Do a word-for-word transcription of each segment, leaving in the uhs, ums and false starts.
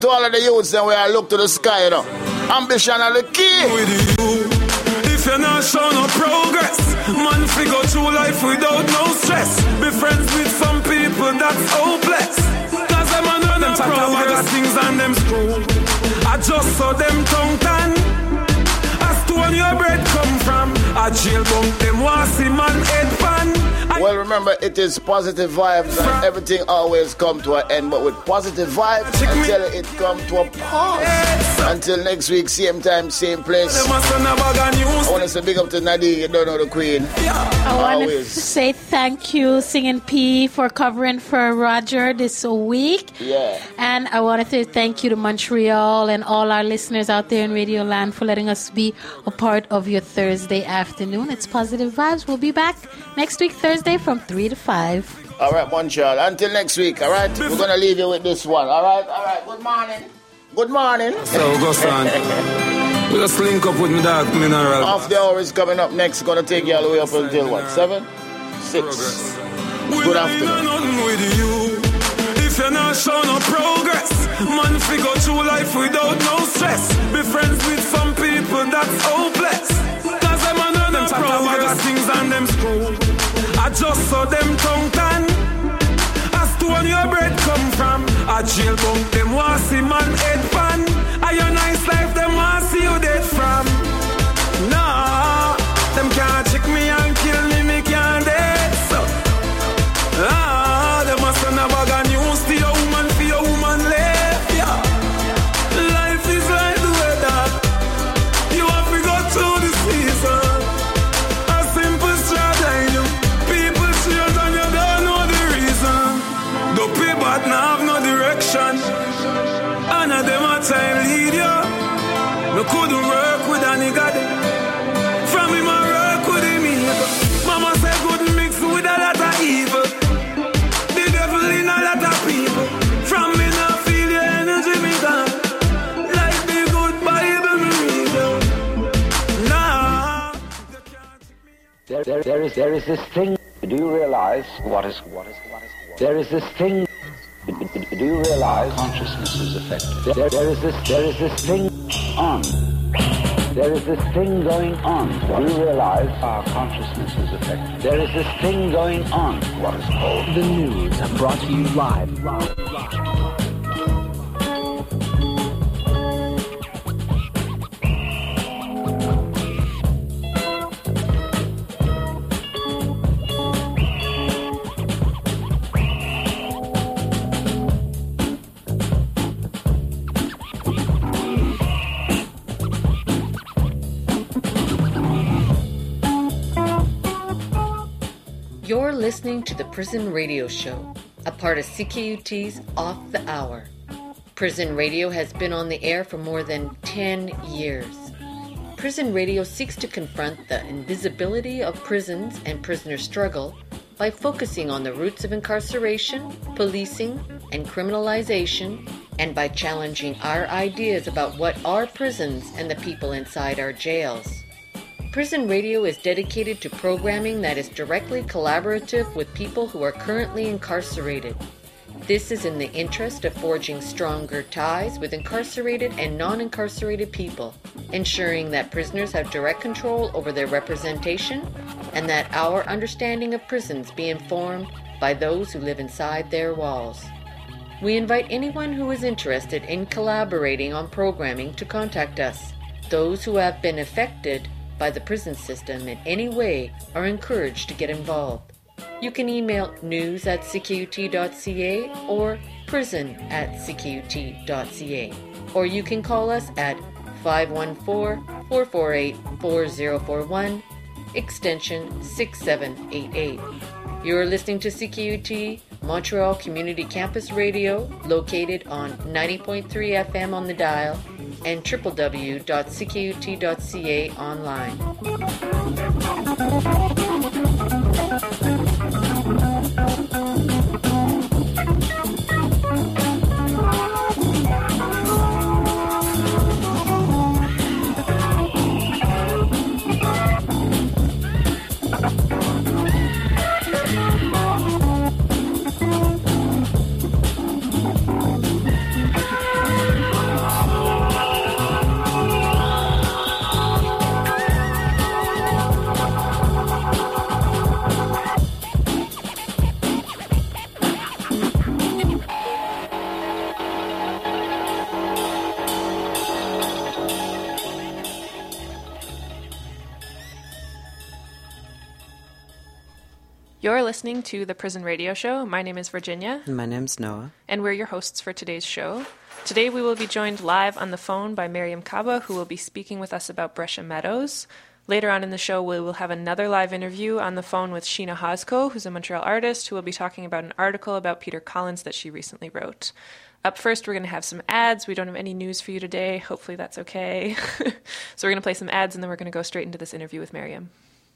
To all of the youths, then we are look to the sky, you know. Ambition are the key. With you, if you're not showing no progress, man, figure through life without no stress. Be friends with some people that's hopeless. Cause them and them, them talk about the things and them screw. I just saw them tongue tan. As to when your bread come from, a jail bunk them want see man head pan. Well, remember, it is positive vibes and everything always come to an end. But with positive vibes, until it come to a pause. Until next week, same time, same place. I want to say big up to Nadine, you don't know the queen. I want to say thank you, Singing P, for covering for Roger this week. Yeah. And I want to say thank you to Montreal and all our listeners out there in Radio Land for letting us be a part of your Thursday afternoon. It's Positive Vibes. We'll be back next week, Thursday, from three to five. All right, Montreal. Until next week, all right? We're going to leave you with this one, all right? All right, good morning. Good morning. So, go son. We just link up with me dog Mineral. Half the hour is coming up next. Going to take you all the way up until what? Seven? Six. Good afternoon. With you. If you're not showing no progress, man, figure through life without no stress. Be friends with some people that's hopeless. Cause them and them talk about the things and them screw. I just saw them tongue tan. As to when your bread come from, a jail bunk them want see man head pan. A your nice life them want see you dead from. Nah, them can't check me and kill me, me can't dead so. Ah, them must have a bag of news to your woman, for your woman left, yeah. Life is like the weather. You have to go through the season. A simple struggle. People change and you don't know the reason. The people now have no direction. And of them a time lead you. No couldn't work with a nigga. From him I work with him evil. Mama said couldn't mix with a lot of evil. The devil in a lot of people. From me now feel your energy me gone. Like the good Bible me read. Nah. There, there, there is, there is this thing. Do you realize what is, what is, what is, what is? There is this thing. Do you realize consciousness is affected? There, there is this, there is this thing on. There is this thing going on. Do you realize our consciousness is affected? There is this thing going on. What is called the news, brought to you live. live, live. You're listening to the Prison Radio Show, a part of C K U T's Off the Hour. Prison Radio has been on the air for more than ten years. Prison Radio seeks to confront the invisibility of prisons and prisoner struggle by focusing on the roots of incarceration, policing, and criminalization, and by challenging our ideas about what are prisons and the people inside our jails. Prison Radio is dedicated to programming that is directly collaborative with people who are currently incarcerated. This is in the interest of forging stronger ties with incarcerated and non-incarcerated people, ensuring that prisoners have direct control over their representation and that our understanding of prisons be informed by those who live inside their walls. We invite anyone who is interested in collaborating on programming to contact us. Those who have been affected by the prison system in any way are encouraged to get involved. You can email news at c k u t dot c a or prison at c k u t dot c a, or you can call us at five one four, four four eight, four zero four one, extension six seven eight eight. You're listening to C K U T Montreal Community Campus Radio, located on ninety point three F M on the dial and w w w dot c k u t dot c a online. You're listening to the Prison Radio Show. My name is Virginia. And my name's Noah. And we're your hosts for today's show. Today we will be joined live on the phone by Miriam Kaba, who will be speaking with us about Brescia Meadows. Later on in the show, we will have another live interview on the phone with Sheena Hosco, who's a Montreal artist, who will be talking about an article about Peter Collins that she recently wrote. Up first, we're going to have some ads. We don't have any news for you today. Hopefully that's okay. So we're going to play some ads, and then we're going to go straight into this interview with Miriam.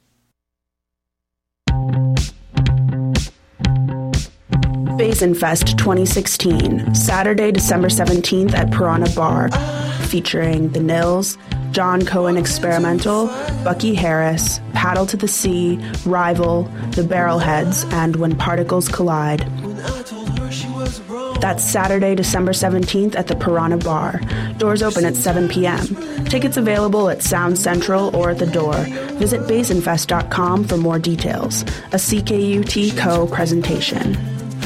Basinfest twenty sixteen, Saturday, December seventeenth at Piranha Bar, featuring The Nils, John Cohen Experimental, Bucky Harris, Paddle to the Sea, Rival, The Barrelheads, and When Particles Collide. That's Saturday, December seventeenth at the Piranha Bar. Doors open at seven p.m. Tickets available at Sound Central or at the door. Visit basinfest dot com for more details. A C K U T Co presentation.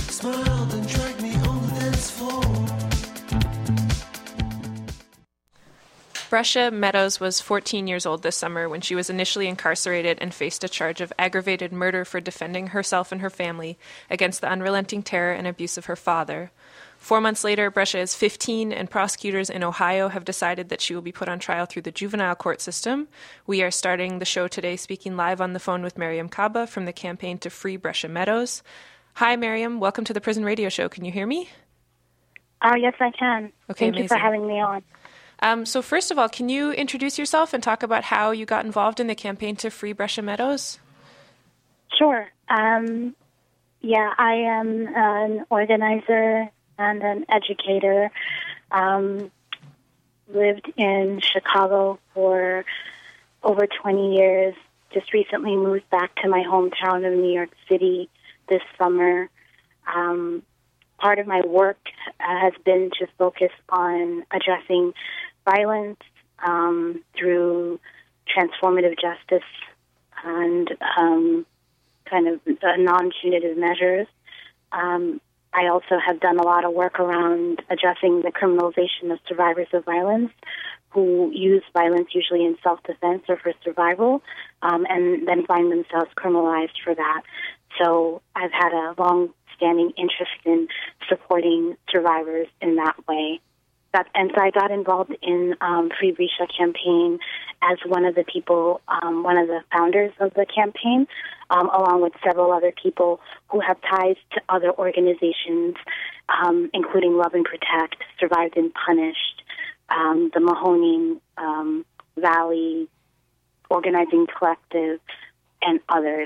Brescia Meadows was fourteen years old this summer when she was initially incarcerated and faced a charge of aggravated murder for defending herself and her family against the unrelenting terror and abuse of her father. Four months later, Brescia is fifteen, and prosecutors in Ohio have decided that she will be put on trial through the juvenile court system. We are starting the show today speaking live on the phone with Miriam Kaba from the Campaign to Free Brescia Meadows. Hi, Miriam. Welcome to the Prison Radio Show. Can you hear me? Oh, yes, I can. Okay, Thank amazing. you for having me on. Um, so first of all, can you introduce yourself and talk about how you got involved in the Campaign to Free Brescia Meadows? Sure. Um, yeah, I am an organizer and an educator. Um, lived in Chicago for over twenty years. Just recently moved back to my hometown of New York City this summer. Um, part of my work uh, has been to focus on addressing violence um, through transformative justice and um, kind of uh, non-punitive measures. Um, I also have done a lot of work around addressing the criminalization of survivors of violence who use violence usually in self-defense or for survival, um, and then find themselves criminalized for that. So I've had a long-standing interest in supporting survivors in that way. That, and so I got involved in um, Free Brescia campaign as one of the people, um, one of the founders of the campaign, um, along with several other people who have ties to other organizations, um, including Love and Protect, Survived and Punished, um, the Mahoning um, Valley Organizing Collective, and others.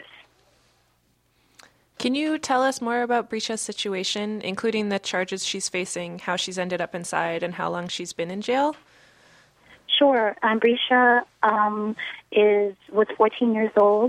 Can you tell us more about Brescia's situation, including the charges she's facing, how she's ended up inside, and how long she's been in jail? Sure. Um, Brescia um, is was fourteen years old.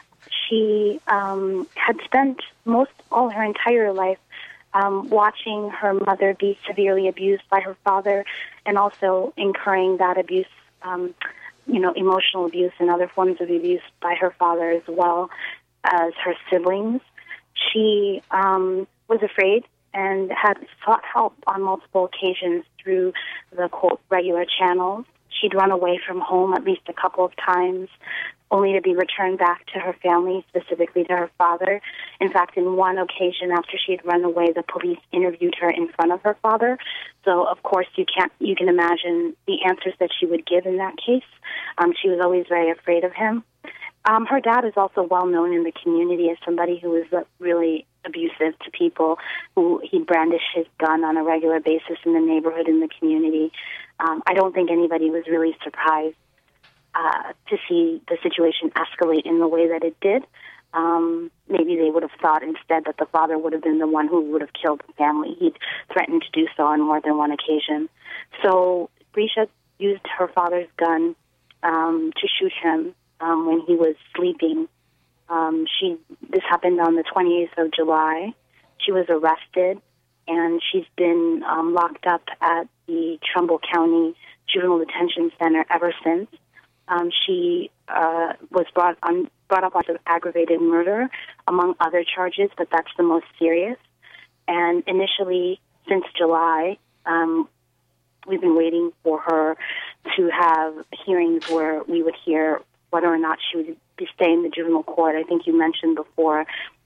She um, had spent most all her entire life um, watching her mother be severely abused by her father, and also incurring that abuse, um, you know, emotional abuse and other forms of abuse by her father as well as her siblings. She um, was afraid and had sought help on multiple occasions through the, quote, regular channels. She'd run away from home at least a couple of times, only to be returned back to her family, specifically to her father. In fact, in one occasion after she had run away, the police interviewed her in front of her father. So, of course, you can't you can imagine the answers that she would give in that case. Um, she was always very afraid of him. Um, her dad is also well known in the community as somebody who was uh, really abusive to people, who he'd brandish his gun on a regular basis in the neighborhood, in the community. Um, I don't think anybody was really surprised uh, to see the situation escalate in the way that it did. Um, maybe they would have thought instead that the father would have been the one who would have killed the family. He'd threatened to do so on more than one occasion. So Brescia used her father's gun um, to shoot him Um, when he was sleeping. Um, she this happened on the twenty-eighth of July. She was arrested, and she's been um, locked up at the Trumbull County Juvenile Detention Center ever since. Um, she uh, was brought on brought up on aggravated murder, among other charges, but that's the most serious. And initially, since July, um, we've been waiting for her to have hearings where we would hear whether or not she would be staying in the juvenile court. I think you mentioned before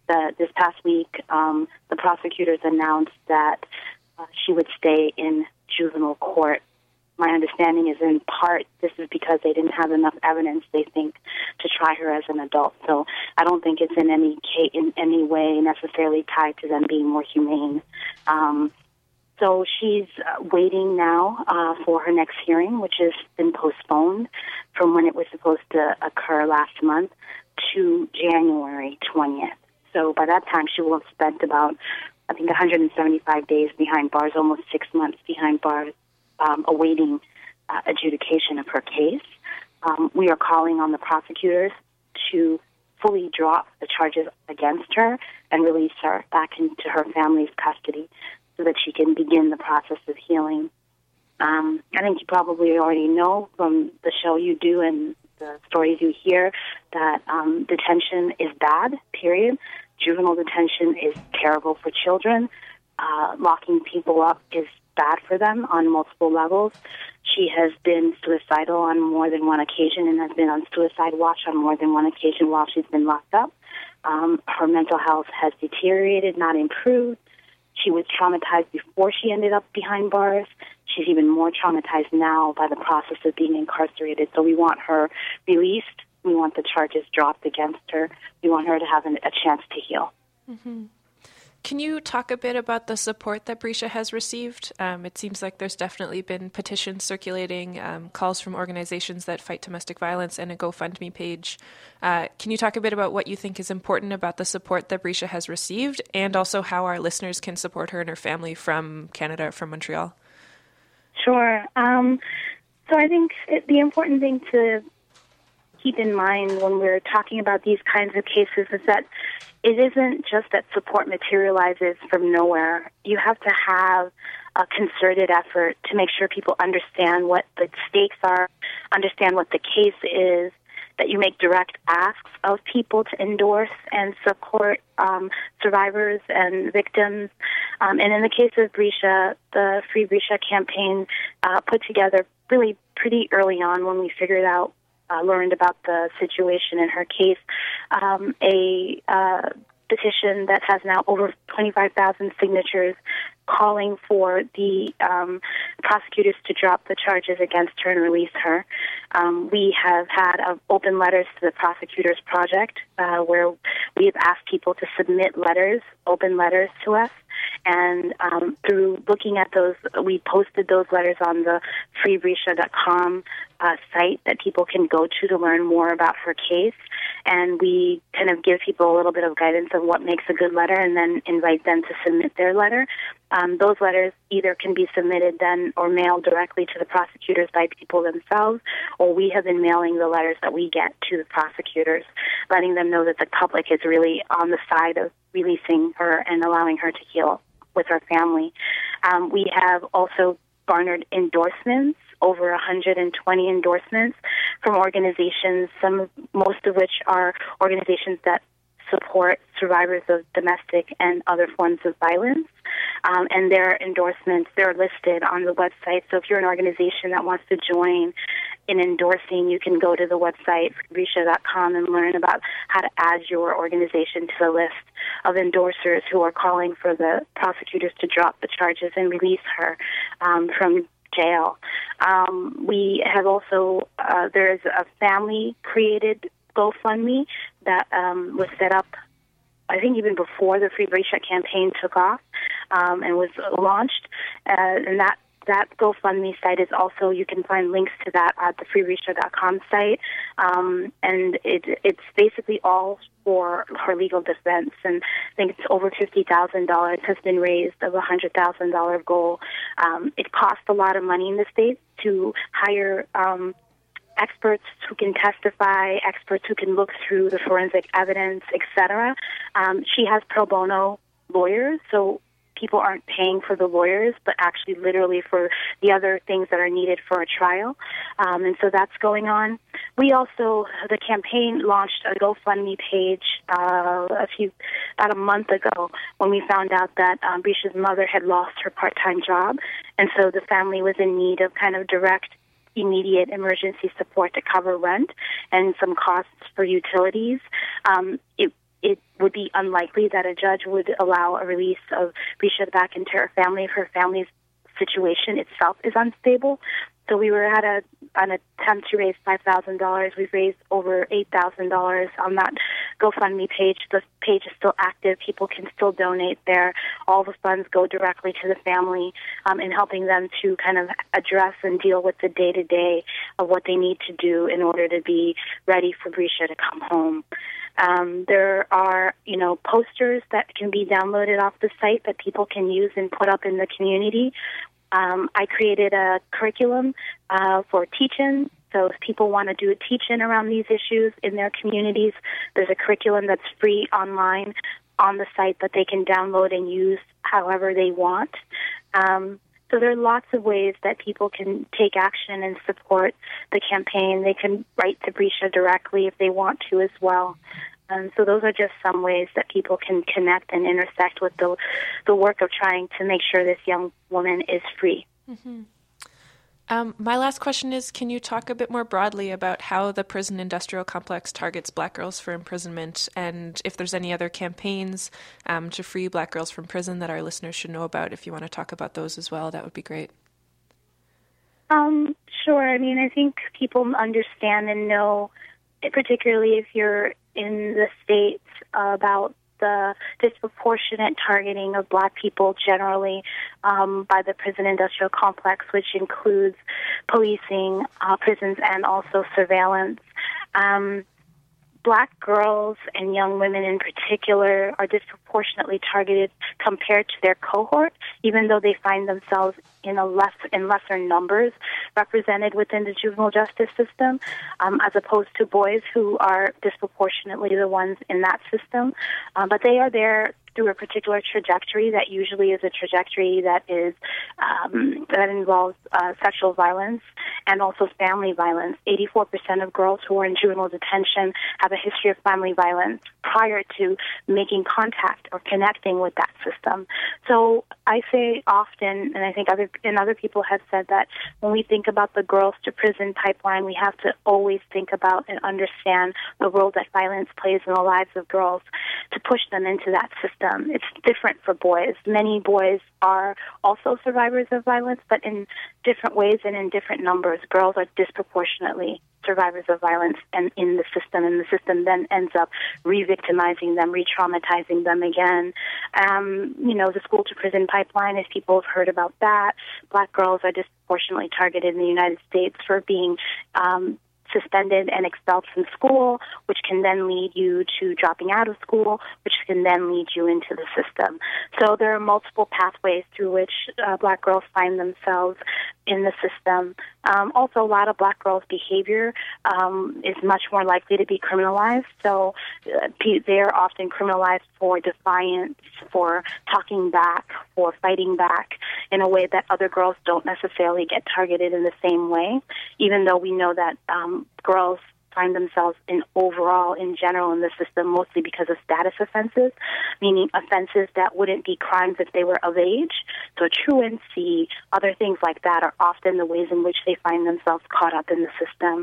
that this past week, um, the prosecutors announced that uh, she would stay in juvenile court. My understanding is in part this is because they didn't have enough evidence, they think, to try her as an adult. So I don't think it's in any ca- in any way necessarily tied to them being more humane. Um, so she's uh, waiting now uh, for her next hearing, which has been postponed from when it was supposed to occur last month to January twentieth. So by that time, she will have spent about, I think, one hundred seventy-five days behind bars, almost six months behind bars, um, awaiting uh, adjudication of her case. Um, we are calling on the prosecutors to fully drop the charges against her and release her back into her family's custody so that she can begin the process of healing. Um, I think you probably already know from the show you do and the stories you hear that um, detention is bad, period. Juvenile detention is terrible for children. Uh, locking people up is bad for them on multiple levels. She has been suicidal on more than one occasion and has been on suicide watch on more than one occasion while she's been locked up. Um, her mental health has deteriorated, not improved. She was traumatized before she ended up behind bars. She's even more traumatized now by the process of being incarcerated. So we want her released. We want the charges dropped against her. We want her to have an, a chance to heal. Mm-hmm. Can you talk a bit about the support that Brescia has received? Um, it seems like there's definitely been petitions circulating, um, calls from organizations that fight domestic violence, and a GoFundMe page. Uh, can you talk a bit about what you think is important about the support that Brescia has received, and also how our listeners can support her and her family from Canada, from Montreal? Sure. Um, so I think it, the important thing to keep in mind when we're talking about these kinds of cases is that it isn't just that support materializes from nowhere. You have to have a concerted effort to make sure people understand what the stakes are, understand what the case is, that you make direct asks of people to endorse and support um, survivors and victims. Um, and in the case of Brescia, the Free Brescia campaign uh, put together really pretty early on when we figured out Uh, learned about the situation in her case, um, a uh, petition that has now over twenty-five thousand signatures calling for the um, prosecutors to drop the charges against her and release her. Um, we have had uh, open letters to the Prosecutors Project uh, where we have asked people to submit letters, open letters to us. And um, through looking at those, we posted those letters on the free brescia dot com uh, site that people can go to to learn more about her case. And we kind of give people a little bit of guidance of what makes a good letter and then invite them to submit their letter. Um, those letters either can be submitted then or mailed directly to the prosecutors by people themselves, or we have been mailing the letters that we get to the prosecutors, letting them know that the public is really on the side of releasing her and allowing her to heal with her family. Um, we have also garnered endorsements, over one hundred twenty endorsements from organizations, some, most of which are organizations that support survivors of domestic and other forms of violence. Um, and their endorsements, they're listed on the website. So if you're an organization that wants to join in endorsing, you can go to the website, free brescia dot com, and learn about how to add your organization to the list of endorsers who are calling for the prosecutors to drop the charges and release her um, from jail. Um, we have also, uh, there's a family-created GoFundMe that um, was set up, I think, even before the Free Brescia campaign took off um, and was launched. Uh, and that, that GoFundMe site is also, you can find links to that at the free brescia dot com site. Um, and it, it's basically all for her legal defense. And I think it's over fifty thousand dollars has been raised of a one hundred thousand dollars goal. Um, it costs a lot of money in the States to hire um, experts who can testify, experts who can look through the forensic evidence, et cetera. Um, she has pro bono lawyers, so people aren't paying for the lawyers, but actually literally for the other things that are needed for a trial. Um, and so that's going on. We also, the campaign launched a GoFundMe page uh, a few, about a month ago when we found out that um, Brescia's mother had lost her part-time job. And so the family was in need of kind of direct immediate emergency support to cover rent and some costs for utilities. Um, it it would be unlikely that a judge would allow a release of Brescia back into her family if her family's situation itself is unstable. So we were at a an attempt to raise five thousand dollars. We've raised over eight thousand dollars on that GoFundMe page. The page is still active. People can still donate there. All the funds go directly to the family um, in helping them to kind of address and deal with the day-to-day of what they need to do in order to be ready for Brescia to come home. Um, there are, you know, posters that can be downloaded off the site that people can use and put up in the community. Um, I created a curriculum uh, for teaching. So if people want to do a teach-in around these issues in their communities, there's a curriculum that's free online on the site that they can download and use however they want. Um, so there are lots of ways that people can take action and support the campaign. They can write to Brescia directly if they want to as well. Um, so those are just some ways that people can connect and intersect with the the work of trying to make sure this young woman is free. Mm-hmm. Um, my last question is, can you talk a bit more broadly about how the prison industrial complex targets Black girls for imprisonment, and if there's any other campaigns um, to free Black girls from prison that our listeners should know about? If you want to talk about those as well, that would be great. Um, sure. I mean, I think people understand and know, particularly if you're in the States, uh, about the disproportionate targeting of Black people generally um, by the prison industrial complex, which includes policing, uh, prisons, and also surveillance. Um, Black girls and young women in particular are disproportionately targeted compared to their cohort, even though they find themselves in a less in lesser numbers represented within the juvenile justice system, um, as opposed to boys who are disproportionately the ones in that system. Um, but they are there through a particular trajectory that usually is a trajectory that is um, that involves uh, sexual violence and also family violence. eighty-four percent of girls who are in juvenile detention have a history of family violence prior to making contact or connecting with that system. So I say often, and I think other and other people have said that when we think about the girls to prison pipeline, we have to always think about and understand the role that violence plays in the lives of girls to push them into that system. It's different for boys. Many boys are also survivors of violence, but in different ways and in different numbers. Girls are disproportionately survivors of violence and in the system, and the system then ends up re-victimizing them, re-traumatizing them again. Um, you know, the school-to-prison pipeline, if people have heard about that, Black girls are disproportionately targeted in the United States for being um, suspended and expelled from school, which can then lead you to dropping out of school, which can then lead you into the system. So there are multiple pathways through which uh, Black girls find themselves in the system. Um, also, a lot of Black girls' behavior um, is much more likely to be criminalized. So uh, they are often criminalized for defiance, for talking back, for fighting back in a way that other girls don't necessarily get targeted in the same way, even though we know that um, girls find themselves in overall, in general, in the system, mostly because of status offenses, meaning offenses that wouldn't be crimes if they were of age. So truancy, other things like that are often the ways in which they find themselves caught up in the system.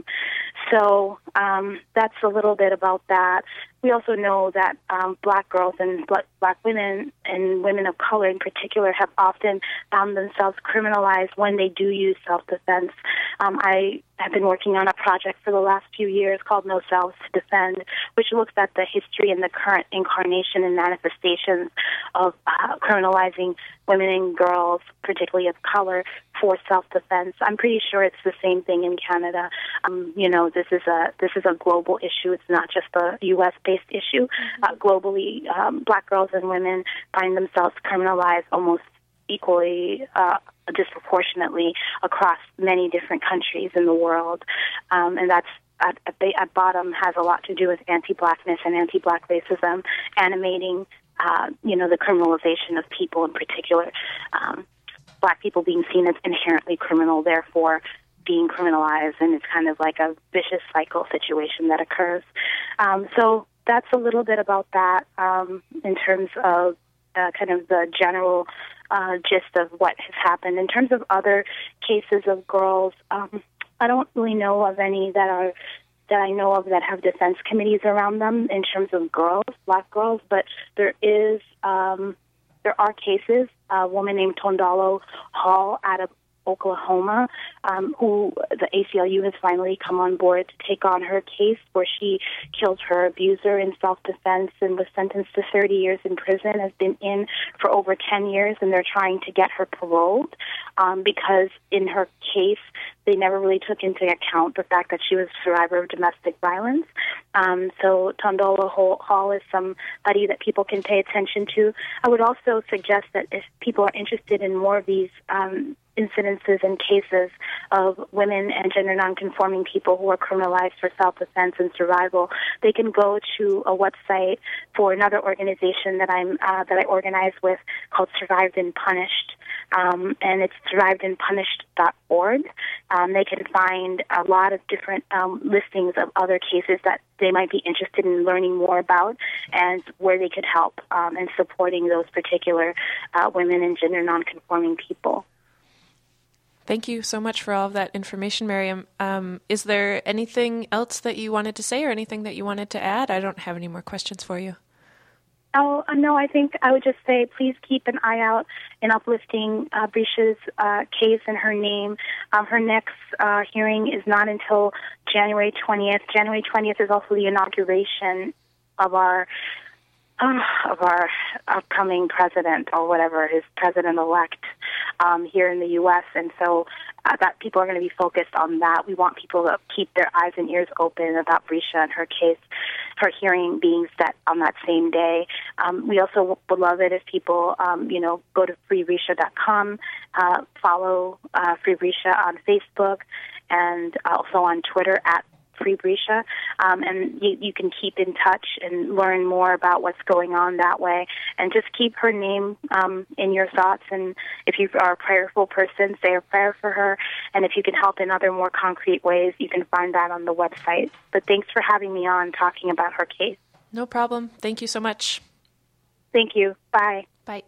So um, that's a little bit about that. We also know that um, Black girls and Black women and women of color in particular have often found themselves criminalized when they do use self-defense. Um, I have been working on a project for the last few years called No Selves to Defend, which looks at the history and the current incarnation and manifestations of uh, criminalizing women and girls, particularly of color, for self-defense. I'm pretty sure it's the same thing in Canada. Um, you know, this is a this is a global issue. It's not just a U S-based issue. Mm-hmm. Uh, globally, um, Black girls and women find themselves criminalized almost equally, uh, disproportionately across many different countries in the world, um, and that's at, at, the, at bottom has a lot to do with anti-Blackness and anti-Black racism, animating, uh, you know, the criminalization of people in particular. Um, Black people being seen as inherently criminal, therefore being criminalized, and it's kind of like a vicious cycle situation that occurs. Um, so that's a little bit about that um, in terms of uh, kind of the general uh, gist of what has happened. In terms of other cases of girls, um, I don't really know of any that are that I know of that have defense committees around them in terms of girls, black girls, but there is um, there are cases. A woman named Tondalo Hall out of Oklahoma, um, who the A C L U has finally come on board to take on her case where she killed her abuser in self-defense and was sentenced to thirty years in prison, has been in for over ten years, and they're trying to get her paroled um, because in her case, they never really took into account the fact that she was a survivor of domestic violence. Um, so Tondalo Hall is somebody that people can pay attention to. I would also suggest that if people are interested in more of these um, incidences and cases of women and gender nonconforming people who are criminalized for self-defense and survival, they can go to a website for another organization that I'm uh, that I organize with called Survived and Punished, um, and it's survived and punished dot org. Um, they can find a lot of different um, listings of other cases that they might be interested in learning more about and where they could help um, in supporting those particular uh, women and gender nonconforming people. Thank you so much for all of that information, Miriam. Um, is there anything else that you wanted to say or anything that you wanted to add? I don't have any more questions for you. Oh, no, I think I would just say please keep an eye out in uplifting uh, Brescia's uh, case and her name. Um, her next uh, hearing is not until January twentieth. January twentieth is also the inauguration of our Uh, of our upcoming president, or whatever, his president-elect um, here in the U S, and so uh, that people are going to be focused on that. We want people to keep their eyes and ears open about Brescia and her case, her hearing being set on that same day. Um, we also would love it if people, um, you know, go to free brescia dot com, uh, follow uh, Free Brescia on Facebook, and also on Twitter at Free Brescia, um, and you, you can keep in touch and learn more about what's going on that way. And just keep her name um, in your thoughts. And if you are a prayerful person, say a prayer for her. And if you can help in other more concrete ways, you can find that on the website. But thanks for having me on talking about her case. No problem. Thank you so much. Thank you. Bye. Bye.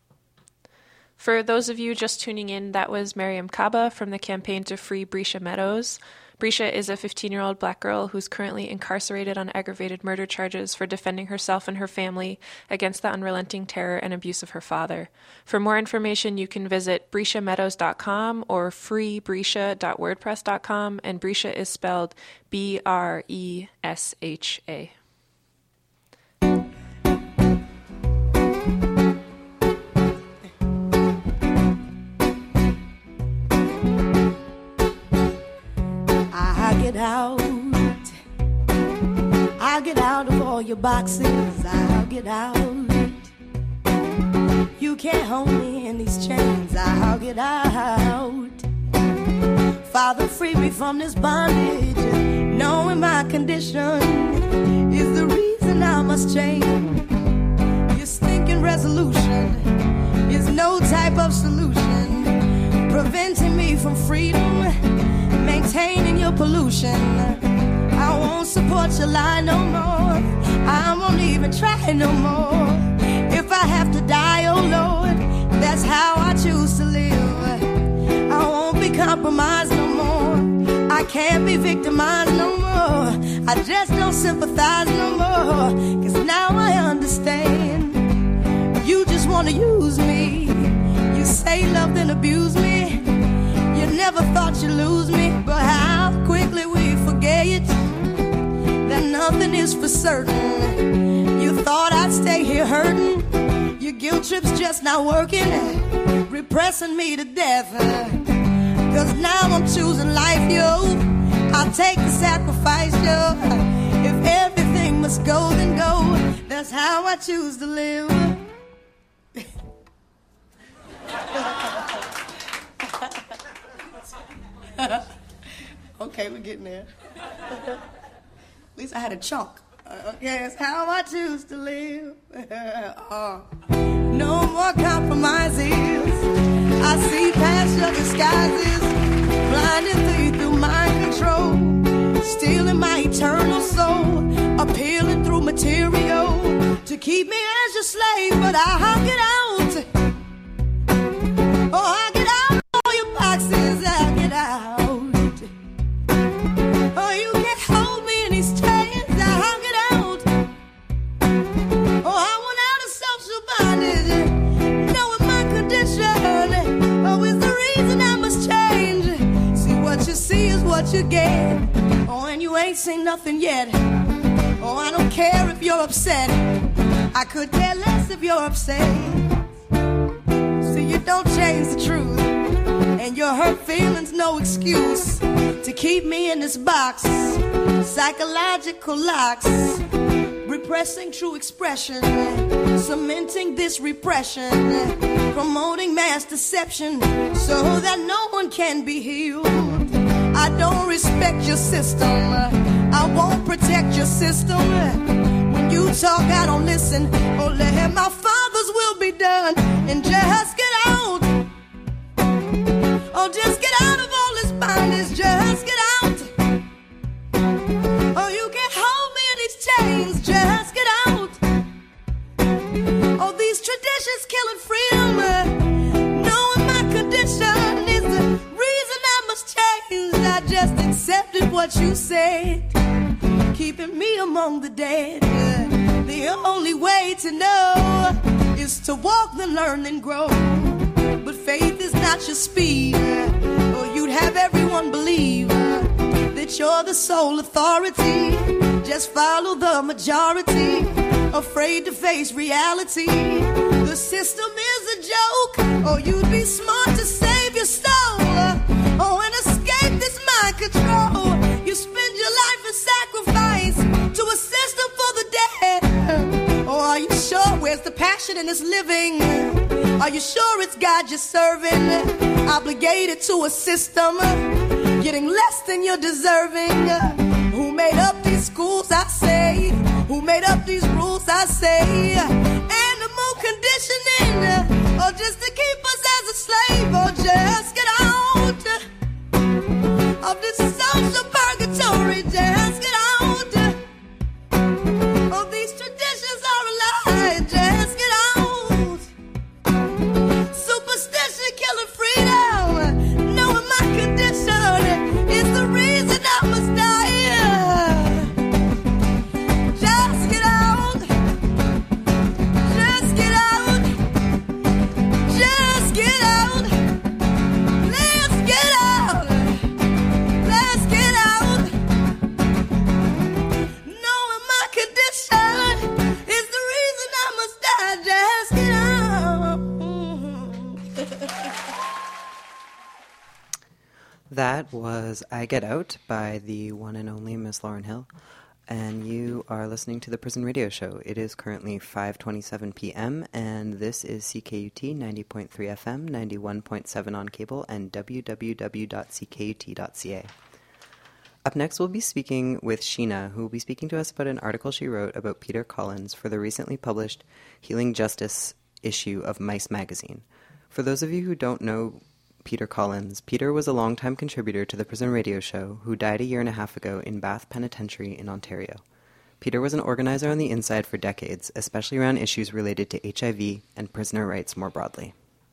For those of you just tuning in, that was Miriam Kaba from the Campaign to Free Brescia Meadows. Brescia is a fifteen-year-old black girl who's currently incarcerated on aggravated murder charges for defending herself and her family against the unrelenting terror and abuse of her father. For more information, you can visit brescia meadows dot com or free brescia dot wordpress dot com, and Brescia is spelled B R E S H A. Get out, I'll get out of all your boxes, I'll get out. You can't hold me in these chains, I'll get out. Father, free me from this bondage, knowing my condition is the reason I must change. Your stinking resolution is no type of solution, preventing me from freedom, maintaining your pollution. I won't support your lie no more, I won't even try no more. If I have to die, oh Lord, that's how I choose to live. I won't be compromised no more, I can't be victimized no more. I just don't sympathize no more, cause now I understand. You just wanna use me, you say love then abuse me. You never thought you'd lose me, but how quickly we forget that nothing is for certain. You thought I'd stay here hurting, your guilt trip's just not working, repressing me to death. Cause now I'm choosing life, yo, I'll take the sacrifice, yo. If everything must go, then go, that's how I choose to live. Okay, we're getting there. At least I had a chunk. Uh, okay, that's how I choose to live. uh, no more compromises. I see past your disguises, blinding through through mind control, stealing my eternal soul, appealing through material to keep me as your slave. But I'll get out. Oh, I'll get out of all your boxes. I'll get out. Oh, you can't hold me what you get. Oh, and you ain't seen nothing yet. Oh, I don't care if you're upset. I could care less if you're upset. See, you don't change the truth. And your hurt feelings no excuse to keep me in this box. Psychological locks, repressing true expression, cementing this repression, promoting mass deception so that no one can be healed. I don't respect your system, I won't protect your system. When you talk, I don't listen. Oh, let my father's will be done and just get out. Oh, just get out of all this bondage, just get out. Oh, you can't hold me in these chains, just get out. Oh, these traditions killing freedom, knowing my condition is the reason I must change. I just accepted what you said, keeping me among the dead. The only way to know is to walk, then learn, and grow. But faith is not your speed, or you'd have everyone believe that you're the sole authority. Just follow the majority, afraid to face reality. The system is a joke, or you'd be smart to save your soul. Oh, and escape this mind control. You spend your life in sacrifice to a system for the dead. Oh, are you sure? Where's the passion in this living? Are you sure it's God you're serving? Obligated to a system, getting less than you're deserving. Who made up these schools, I say? Who made up these rules, I say? Animal conditioning, or just to keep us as a slave, or just get out of this social purgatory, just get out. Oh, these traditions are a lie, just get out. Superstition killing freedom, knowing my condition is the reason I must die. Just get out. Just get out. Just get out. Let's get out. Let's get out. Knowing my condition is the reason I must die. Just get out. That was I Get Out by the one and only Miss Lauryn Hill. And you are listening to the Prison Radio Show. It is currently five twenty-seven p.m. and this is C K U T ninety point three F M, ninety-one point seven on cable, and w w w dot c k u t dot c a. Up next, we'll be speaking with Sheena, who will be speaking to us about an article she wrote about Peter Collins for the recently published Healing Justice issue of Mice magazine. For those of you who don't know Peter Collins, Peter was a longtime contributor to the Prison Radio Show who died a year and a half ago in Bath Penitentiary in Ontario. Peter was an organizer on the inside for decades, especially around issues related to H I V and prisoner rights more broadly.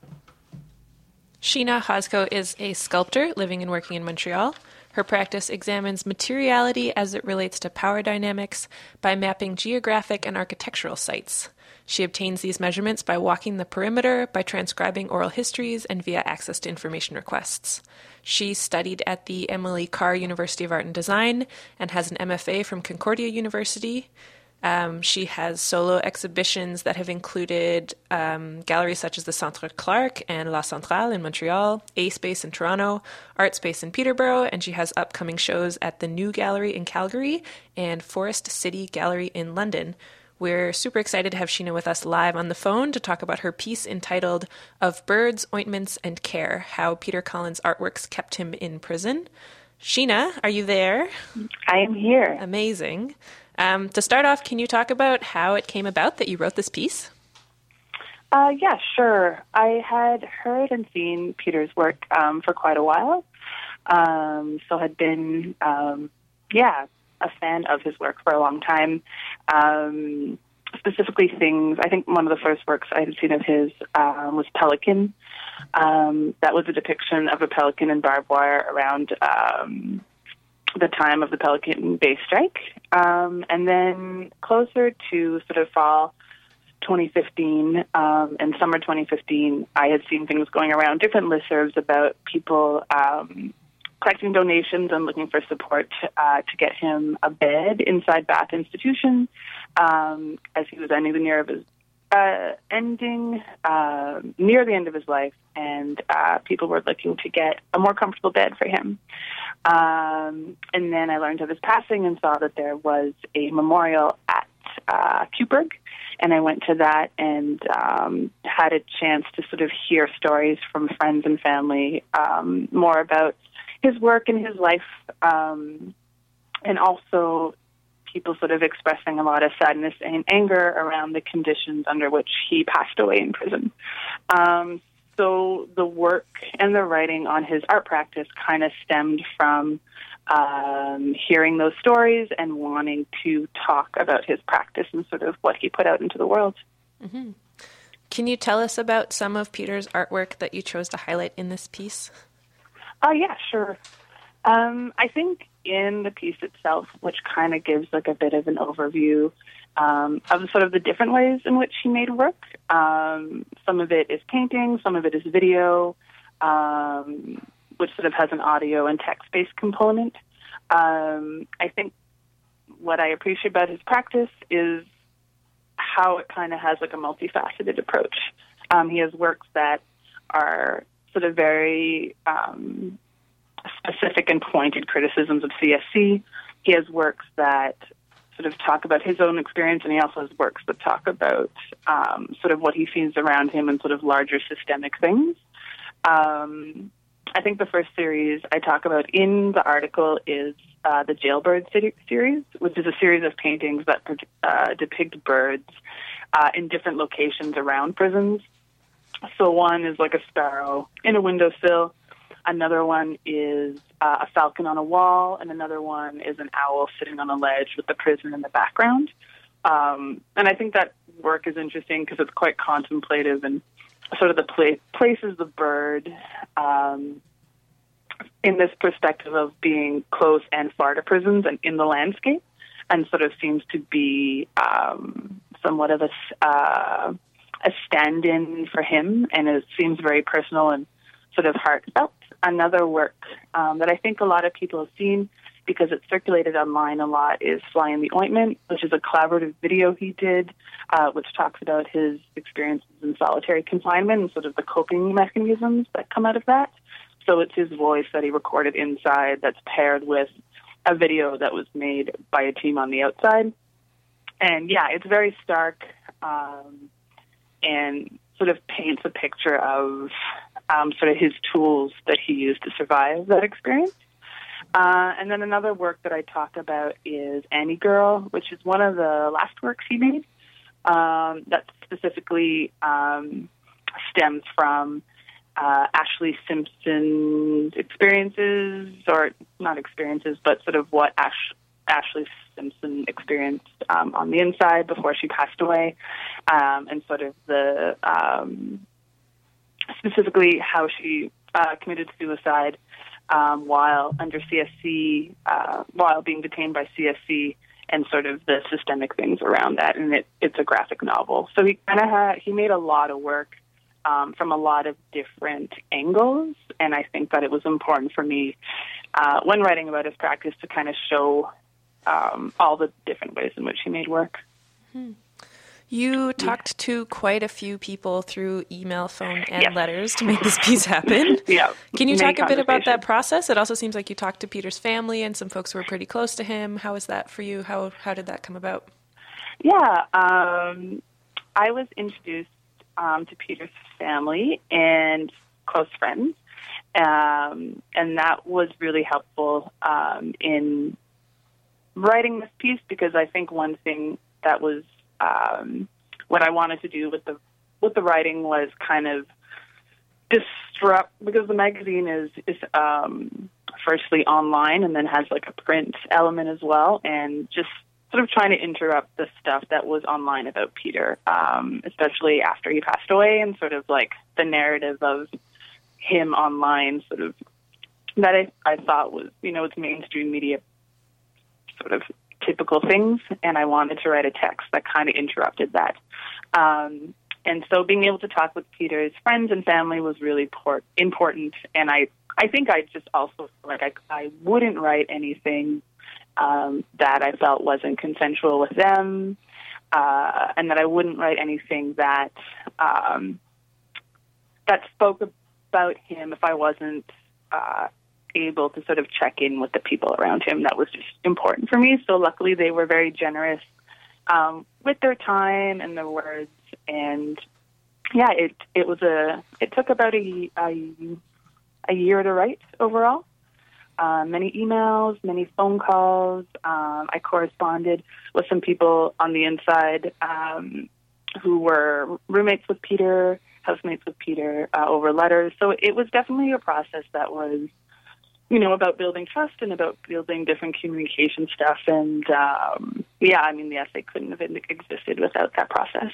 Sheena Hosco is a sculptor living and working in Montreal. Her practice examines materiality as it relates to power dynamics by mapping geographic and architectural sites. She obtains these measurements by walking the perimeter, by transcribing oral histories, and via access to information requests. She studied at the Emily Carr University of Art and Design and has an M F A from Concordia University. Um, she has solo exhibitions that have included um, galleries such as the Centre Clark and La Centrale in Montreal, A Space in Toronto, Art Space in Peterborough, and she has upcoming shows at the New Gallery in Calgary and Forest City Gallery in London. We're super excited to have Sheena with us live on the phone to talk about her piece entitled Of Birds, Ointments, and Care, How Peter Collins' Artworks Kept Him in Prison. Sheena, are you there? I am here. Amazing. Um, to start off, can you talk about how it came about that you wrote this piece? Uh, yeah, sure. I had heard and seen Peter's work um, for quite a while, um, so had been, um, yeah, a fan of his work for a long time. Um, specifically things, I think one of the first works I had seen of his uh, was Pelican. Um, that was a depiction of a pelican in barbed wire around um, the time of the Pelican Bay strike. Um, and then closer to sort of fall twenty fifteen um, and summer twenty fifteen, I had seen things going around, different listservs about people um, collecting donations and looking for support uh, to get him a bed inside Bath Institution um, as he was ending the near of his uh, ending uh, near the end of his life, and uh, people were looking to get a more comfortable bed for him. Um, and then I learned of his passing and saw that there was a memorial at uh, Cuberg, and I went to that and um, had a chance to sort of hear stories from friends and family um, more about his work and his life, um, and also people sort of expressing a lot of sadness and anger around the conditions under which he passed away in prison. Um, so the work and the writing on his art practice kind of stemmed from um, hearing those stories and wanting to talk about his practice and sort of what he put out into the world. Mm-hmm. Can you tell us about some of Peter's artwork that you chose to highlight in this piece? Oh, uh, yeah, sure. Um, I think in the piece itself, which kind of gives like a bit of an overview um, of sort of the different ways in which he made work. Um, some of it is painting, some of it is video, um, which sort of has an audio and text-based component. Um, I think what I appreciate about his practice is how it kind of has like a multifaceted approach. Um, he has works that are sort of very um, specific and pointed criticisms of C S C. He has works that sort of talk about his own experience, and he also has works that talk about um, sort of what he sees around him and sort of larger systemic things. Um, I think the first series I talk about in the article is uh, the Jailbird series, which is a series of paintings that uh, depict birds uh, in different locations around prisons. So one is like a sparrow in a windowsill. Another one is uh, a falcon on a wall, and another one is an owl sitting on a ledge with the prison in the background. Um, and I think that work is interesting because it's quite contemplative and sort of the pla- places the bird um, in this perspective of being close and far to prisons and in the landscape, and sort of seems to be um, somewhat of a, uh, a stand-in for him, and it seems very personal and sort of heartfelt. Another work um, that I think a lot of people have seen because it's circulated online a lot is Fly in the Ointment, which is a collaborative video he did, uh, which talks about his experiences in solitary confinement and sort of the coping mechanisms that come out of that. So it's his voice that he recorded inside that's paired with a video that was made by a team on the outside. And yeah, it's very stark um, and sort of paints a picture of um, sort of his tools that he used to survive that experience. Uh, and then another work that I talk about is Annie Girl, which is one of the last works he made um, that specifically um, stems from uh, Ashley Simpson's experiences, or not experiences, but sort of what Ash, Ashley Simpson experienced um, on the inside before she passed away, um, and sort of the um, specifically how she uh, committed suicide Um, while under C S C, uh, while being detained by C S C, and sort of the systemic things around that. And it, it's a graphic novel. So he kind of had, he made a lot of work um, from a lot of different angles. And I think that it was important for me uh, when writing about his practice to kind of show um, all the different ways in which he made work. Hmm. You talked to quite a few people through email, phone, and yes. letters to make this piece happen. Yeah. Can you talk a bit about that process? It also seems like you talked to Peter's family and some folks who were pretty close to him. How was that for you? How how did that come about? Yeah. Um, I was introduced um, to Peter's family and close friends, um, and that was really helpful um, in writing this piece, because I think one thing that was Um, what I wanted to do with the with the writing was kind of disrupt, because the magazine is is um, firstly online and then has like a print element as well, and just sort of trying to interrupt the stuff that was online about Peter, um, especially after he passed away, and sort of like the narrative of him online, sort of that I, I thought was, you know, it's mainstream media sort of typical things, and I wanted to write a text that kind of interrupted that. Um, and so being able to talk with Peter's friends and family was really port- important, and I I think I just also, like, I, I wouldn't write anything um, that I felt wasn't consensual with them, uh, and that I wouldn't write anything that um, that spoke about him if I wasn't uh, able to sort of check in with the people around him. That was just important for me. So luckily they were very generous um, with their time and their words. And yeah, it it was a it took about a a, a year to write overall. Uh, many emails, many phone calls. Um, I corresponded with some people on the inside um, who were roommates with Peter, housemates with Peter, uh, over letters. So it was definitely a process that was, you know, about building trust and about building different communication stuff. And um, yeah, I mean, the essay couldn't have existed without that process.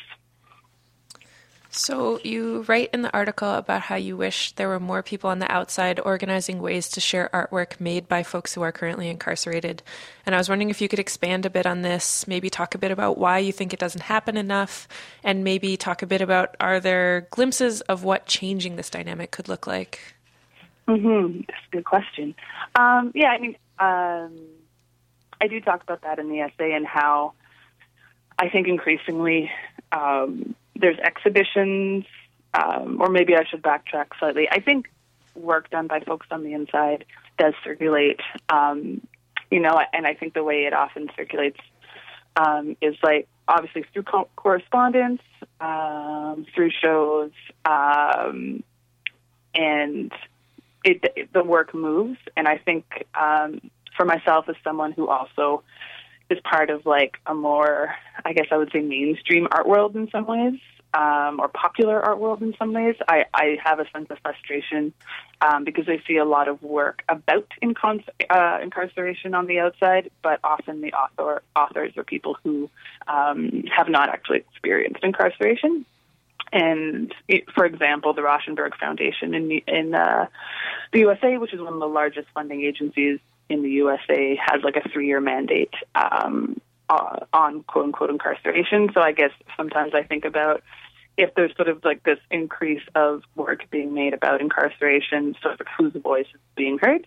So you write in the article about how you wish there were more people on the outside organizing ways to share artwork made by folks who are currently incarcerated. And I was wondering if you could expand a bit on this, maybe talk a bit about why you think it doesn't happen enough, and maybe talk a bit about, are there glimpses of what changing this dynamic could look like? Mm-hmm. That's a good question. Um, yeah, I mean, um, I do talk about that in the essay and how I think increasingly um, there's exhibitions, um, or maybe I should backtrack slightly. I think work done by folks on the inside does circulate, um, you know, and I think the way it often circulates um, is like obviously through co- correspondence, um, through shows, um, and it, it, the work moves. And I think um, for myself as someone who also is part of like a more, I guess I would say, mainstream art world in some ways, um, or popular art world in some ways, I, I have a sense of frustration um, because I see a lot of work about incon- uh, incarceration on the outside, but often the author authors are people who um, have not actually experienced incarceration. And it, for example, the Rauschenberg Foundation in the, in uh, the U S A, which is one of the largest funding agencies in the U S A, has like a three-year mandate um, uh, on quote-unquote incarceration. So I guess sometimes I think about if there's sort of like this increase of work being made about incarceration, sort of whose voice is being heard.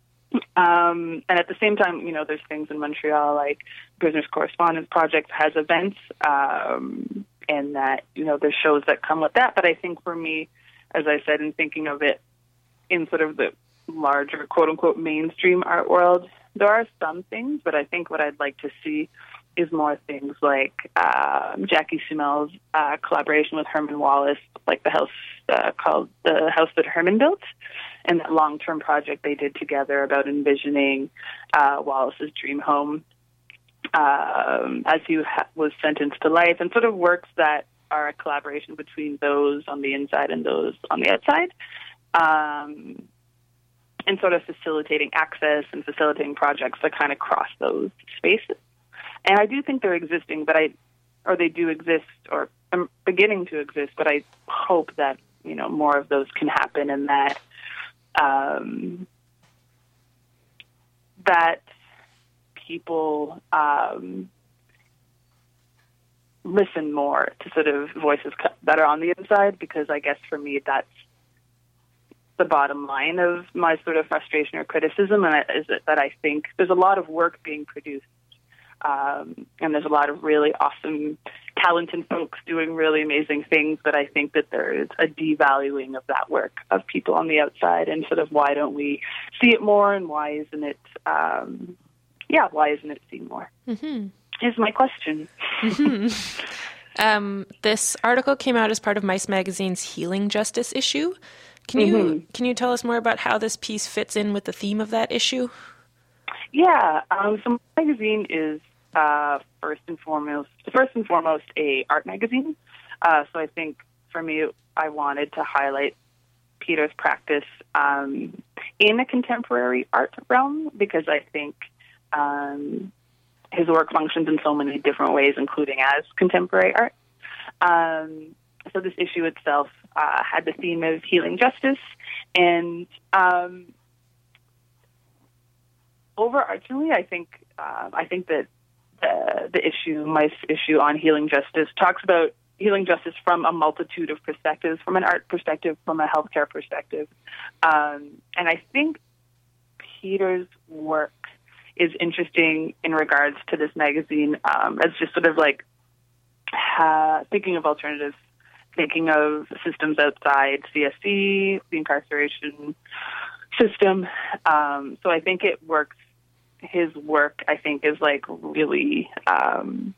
Um, and at the same time, you know, there's things in Montreal like Prisoners Correspondence Project has events, um, and that, you know, there's shows that come with that. But I think for me, as I said, in thinking of it in sort of the larger quote-unquote mainstream art world, there are some things, but I think what I'd like to see is more things like uh, Jackie Sumel's uh, collaboration with Herman Wallace, like the house uh, called The House That Herman Built, and that long-term project they did together about envisioning uh, Wallace's dream home um, as he ha- was sentenced to life, and sort of works that are a collaboration between those on the inside and those on the outside. Um, and sort of facilitating access and facilitating projects that kind of cross those spaces. And I do think they're existing, but I, or they do exist, or are beginning to exist, but I hope that, you know, more of those can happen, and that, um, that people um, listen more to sort of voices that are on the inside, because I guess for me that's the bottom line of my sort of frustration or criticism, and that is that I think there's a lot of work being produced, um, and there's a lot of really awesome, talented folks doing really amazing things, but I think that there is a devaluing of that work of people on the outside, and sort of why don't we see it more, and why isn't it, um, yeah, why isn't it seen more, mm-hmm. is my question. Mm-hmm. um, this article came out as part of Mice Magazine's Healing Justice issue. Can you mm-hmm. can you tell us more about how this piece fits in with the theme of that issue? Yeah, um, so my magazine is uh, first and foremost first and foremost a art magazine. Uh, so I think for me, I wanted to highlight Peter's practice um, in a contemporary art realm, because I think um, his work functions in so many different ways, including as contemporary art. Um, so this issue itself uh, had the theme of healing justice, and um, overarchingly, I think uh, I think that the, the issue, my issue on healing justice, talks about healing justice from a multitude of perspectives, from an art perspective, from a healthcare perspective. Um, and I think Peter's work is interesting in regards to this magazine um, as just sort of like uh, thinking of alternatives, thinking of systems outside C S C, the incarceration system. Um, so I think it works, his work, I think, is like really um,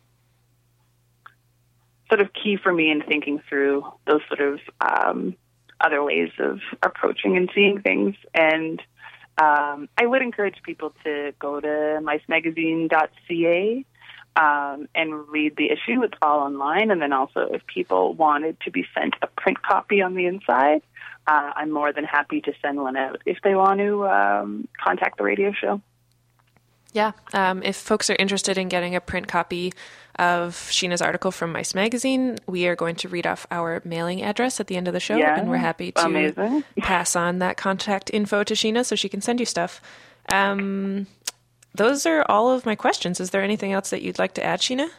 sort of key for me in thinking through those sort of um, other ways of approaching and seeing things. And um, I would encourage people to go to mice magazine dot c a um, and read the issue. It's all online. And then also if people wanted to be sent a print copy on the inside, uh, I'm more than happy to send one out if they want to um, contact the radio show. Yeah. Um, if folks are interested in getting a print copy of Sheena's article from Mice Magazine, we are going to read off our mailing address at the end of the show, yeah, and we're happy to amazing. pass on that contact info to Sheena so she can send you stuff. Um, those are all of my questions. Is there anything else that you'd like to add, Sheena?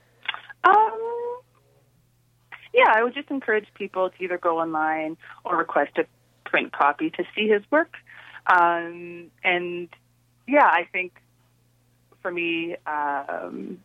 Um, yeah, I would just encourage people to either go online or request a print copy to see his work. Um, and yeah, I think for me, um,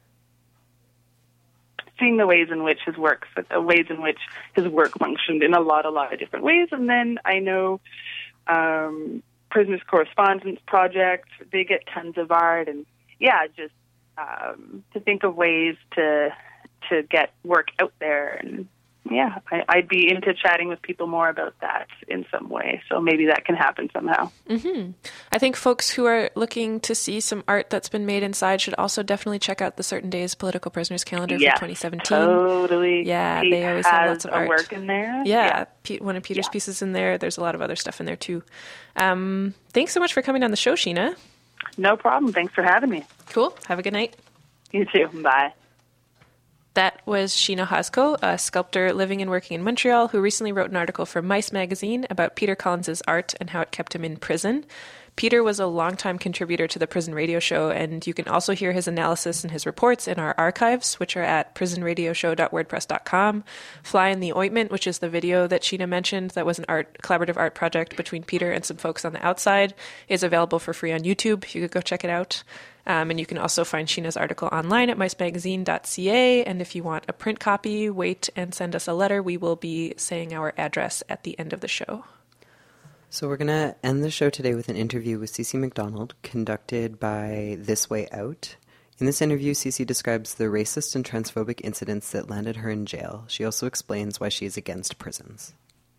seeing the ways in which his work, the ways in which his work functioned in a lot, a lot of different ways. And then I know um, Prisoners Correspondence Project, they get tons of art. And yeah, just um, to think of ways to to get work out there. And yeah, I, I'd be into chatting with people more about that in some way. So maybe that can happen somehow. Mm-hmm. I think folks who are looking to see some art that's been made inside should also definitely check out the Certain Days Political Prisoners calendar yeah, for twenty seventeen. Totally. Yeah, Pete they always have lots of art. Work in there. Yeah, yeah. Pete, one of Peter's yeah. pieces in there. There's a lot of other stuff in there too. Um, thanks so much for coming on the show, Sheena. No problem. Thanks for having me. Cool. Have a good night. You too. Bye. That was Sheena Hosco, a sculptor living and working in Montreal, who recently wrote an article for Mice Magazine about Peter Collins's art and how it kept him in prison. Peter was a longtime contributor to the Prison Radio Show, and you can also hear his analysis and his reports in our archives, which are at prison radio show dot wordpress dot com. Fly in the Ointment, which is the video that Sheena mentioned, that was an art collaborative art project between Peter and some folks on the outside, is available for free on YouTube. You could go check it out. Um, and you can also find Sheena's article online at mice magazine dot c a. And if you want a print copy, wait and send us a letter. We will be saying our address at the end of the show. So we're going to end the show today with an interview with Cece McDonald, conducted by This Way Out. In this interview, Cece describes the racist and transphobic incidents that landed her in jail. She also explains why she is against prisons.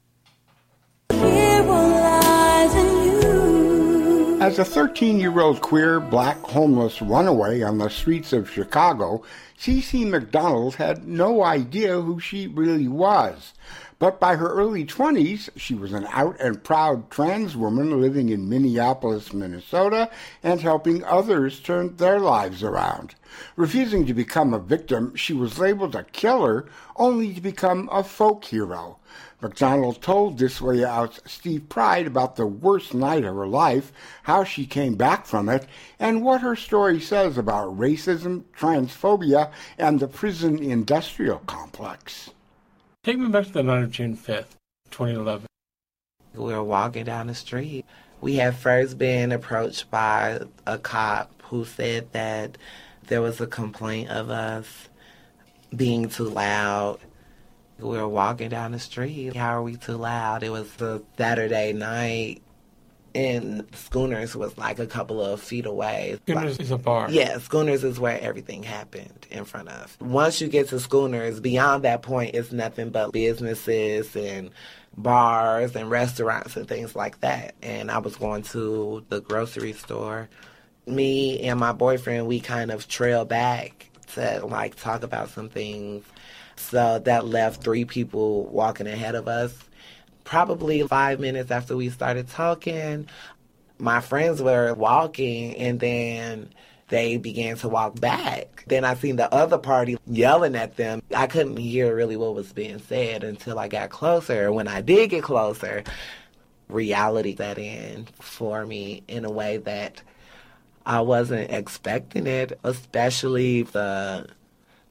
As a thirteen-year-old queer black homeless runaway on the streets of Chicago, Cece McDonald had no idea who she really was. But by her early twenties, she was an out and proud trans woman living in Minneapolis, Minnesota, and helping others turn their lives around. Refusing to become a victim, she was labeled a killer, only to become a folk hero. McDonald told This Way Out's Steve Pride about the worst night of her life, how she came back from it, and what her story says about racism, transphobia, and the prison industrial complex. Take me back to the night of June fifth, twenty eleven. We were walking down the street. We had first been approached by a cop who said that there was a complaint of us being too loud. We were walking down the street. How are we too loud? It was the Saturday night, and Schooners was like a couple of feet away. Schooners like, is a bar. Yeah, Schooners is where everything happened in front of. Once you get to Schooners, beyond that point, it's nothing but businesses and bars and restaurants and things like that. And I was going to the grocery store. Me and my boyfriend, we kind of trailed back to like talk about some things. So that left three people walking ahead of us. Probably five minutes after we started talking, my friends were walking, and then they began to walk back. Then I seen the other party yelling at them. I couldn't hear really what was being said until I got closer. When I did get closer, reality set in for me in a way that I wasn't expecting it, especially the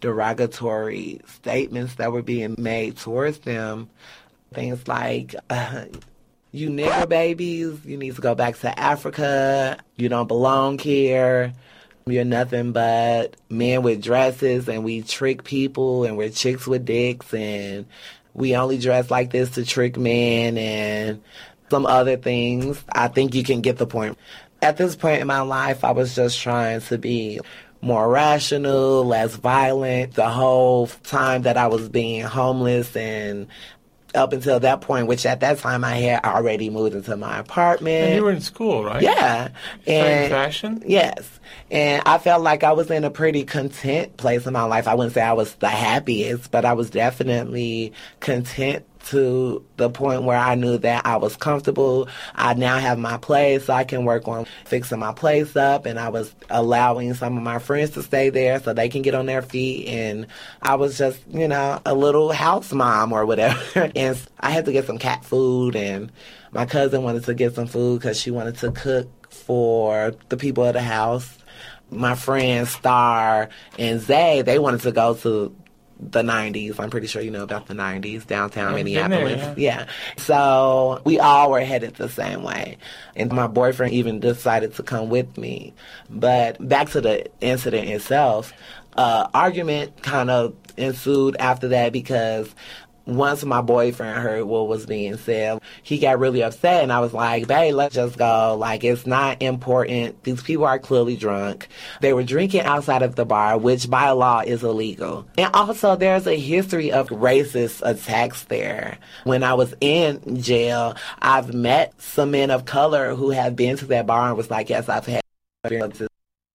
derogatory statements that were being made towards them. Things like, uh, you nigger babies, you need to go back to Africa, you don't belong here, you're nothing but men with dresses, and we trick people, and we're chicks with dicks, and we only dress like this to trick men, and some other things. I think you can get the point. At this point in my life, I was just trying to be more rational, less violent. The whole time that I was being homeless, and up until that point, which at that time I had already moved into my apartment. And you were in school, right? Yeah. Studying fashion? Yes. And I felt like I was in a pretty content place in my life. I wouldn't say I was the happiest, but I was definitely content to the point where I knew that I was comfortable. I now have my place, so I can work on fixing my place up, and I was allowing some of my friends to stay there so they can get on their feet, and I was just, you know, a little house mom or whatever. And I had to get some cat food, and my cousin wanted to get some food because she wanted to cook for the people of the house. My friends Star and Zay, they wanted to go to the nineties. I'm pretty sure you know about the nineties, downtown I've Minneapolis. There, yeah. yeah. So we all were headed the same way. And my boyfriend even decided to come with me. But back to the incident itself, uh, argument kind of ensued after that because once my boyfriend heard what was being said, he got really upset, and I was like, babe, let's just go. Like, it's not important. These people are clearly drunk. They were drinking outside of the bar, which by law is illegal. And also, there's a history of racist attacks there. When I was in jail, I've met some men of color who have been to that bar and was like, yes, I've had experiences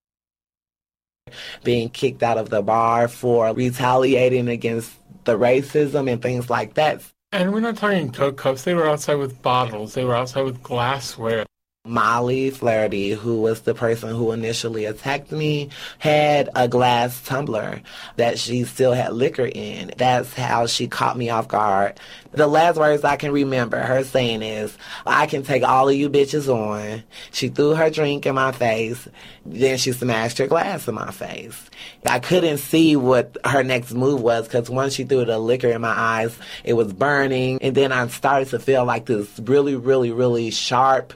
being kicked out of the bar for retaliating against the racism and things like that. And we're not talking Coke cups. They were outside with bottles. They were outside with glassware. Molly Flaherty, who was the person who initially attacked me, had a glass tumbler that she still had liquor in. That's how she caught me off guard. The last words I can remember her saying is, I can take all of you bitches on. She threw her drink in my face. Then she smashed her glass in my face. I couldn't see what her next move was because once she threw the liquor in my eyes, it was burning. And then I started to feel like this really, really, really sharp,